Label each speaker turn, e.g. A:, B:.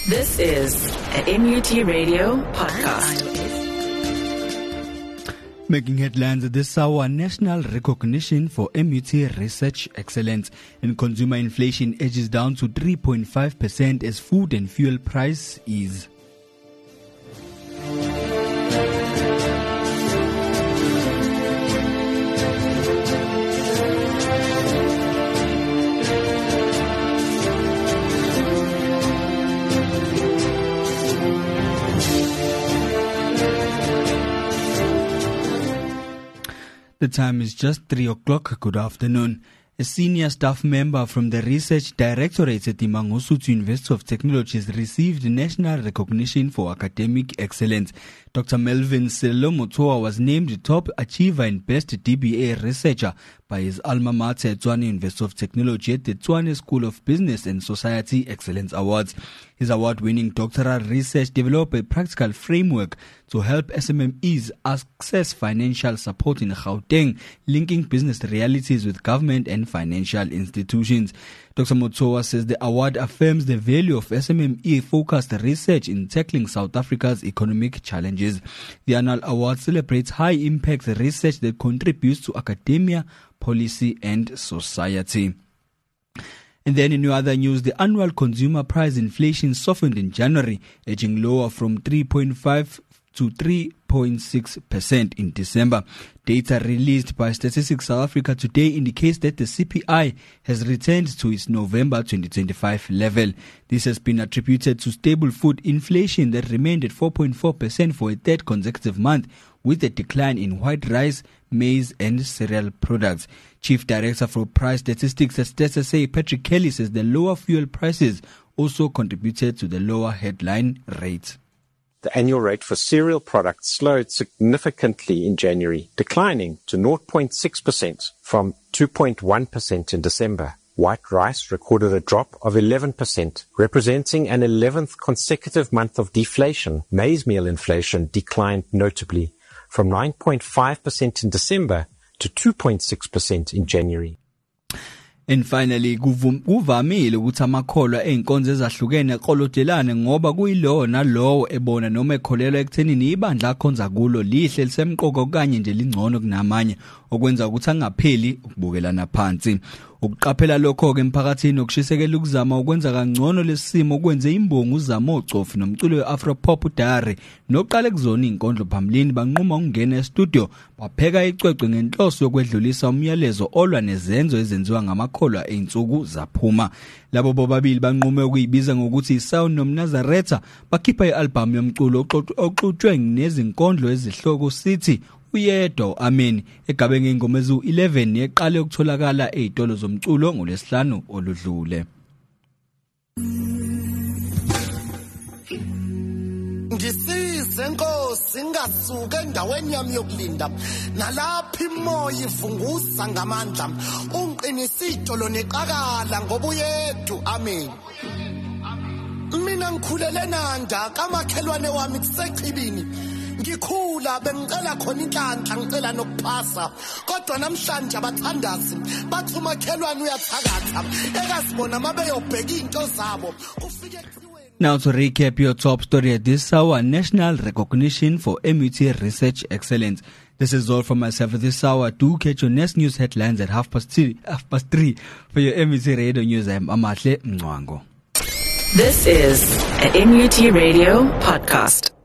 A: This is a MUT Radio podcast.
B: Making headlines this hour, national recognition for MUT research excellence, and consumer inflation edges down to 3.5% as food and fuel price ease. The time is just 3 o'clock. Good afternoon. A senior staff member from the Research Directorate at Mangosuthu University of Technology has received national recognition for academic excellence. Dr. Melvin Sello-Motsoa was named top achiever and best DBA researcher by his alma mater at Tshwane University of Technology at the Tshwane School of Business and Society Excellence Awards. His award-winning doctoral research developed a practical framework to help SMMEs access financial support in Gauteng, linking business realities with government and financial institutions. Dr. Motsoa says the award affirms the value of SMME-focused research in tackling South Africa's economic challenges. The annual award celebrates high-impact research that contributes to academia, policy, and society. And then in other news, the annual consumer price inflation softened in January, edging lower from 3.5 to 3.6% in December. Data released by Statistics South Africa today indicates that the CPI has returned to its November 2025 level. This has been attributed to stable food inflation that remained at 4.4% for a third consecutive month, with a decline in white rice, maize and cereal products. Chief Director for Price Statistics at StatSA, Patrick Kelly, says the lower fuel prices also contributed to the lower headline rate.
C: The annual rate for cereal products slowed significantly in January, declining to 0.6% from 2.1% in December. White rice recorded a drop of 11%, representing an 11th consecutive month of deflation. Maize meal inflation declined notably from 9.5% in December to 2.6% in January.
B: And finally, kuvamile ukuthi amakholwa ey'nkonzo ezahlukene eqolotelane ngoba kuyilowo nalowo ebona noma ekholelwa ekuthenini ibandla akhonza kulo lihle lisemqoka kanye nje lingcono kunamanye, okwenza ukuthi angapheli ukubukelana phansi. Ukuqaphela lokho-ke emphakathini okushisekela ukuzama ukwenza kangcono lesimo okwenze imbongi uZamo Ogcofi nomculo we-Afropop uDare noqala ekuzona iy'nkondlo phambilini banquma ukungena estudio bapheka icwecwe ngenhloso yokwedlulisa umyalezo olwa nezenzo ezenziwa ngamakholwa ey'nsuku zaphuma. Labo bobabili banqume ukuyibiza ngokuthi iSound noMnazaretha bakhipha i-albhamu yomculo oxutshwe nezinkondlo ezihloko sithi Uyedwa Amen egabe ngengoma ezu-11 yeqale ukutholakala ezitolo zomculo ngoLwesihlanu oludlule.
D: Ngisize Nkosi ngasuka endaweni yami yokulinda nalapha imoya ivunguza ngamandla ungiqinisa itolo neqakala ngoba uyedwa Amen. Mina ngikhulele Nanda kamakhelwane wami kusechibini ngikhula bengicela khona inhlanhla ngicela nokuphasa kodwa namhlanje abathandazi bathi umakhelwane uyathakatha ekasibona mabeyobheka into zabo ufike.
B: Now to recap your top story at this hour, national recognition for MUT research excellence. This is all from myself at this hour. Do catch your next news headlines at 3:30 for your MUT Radio News. I'm Amahle Mngwango.
A: This is a MUT Radio podcast.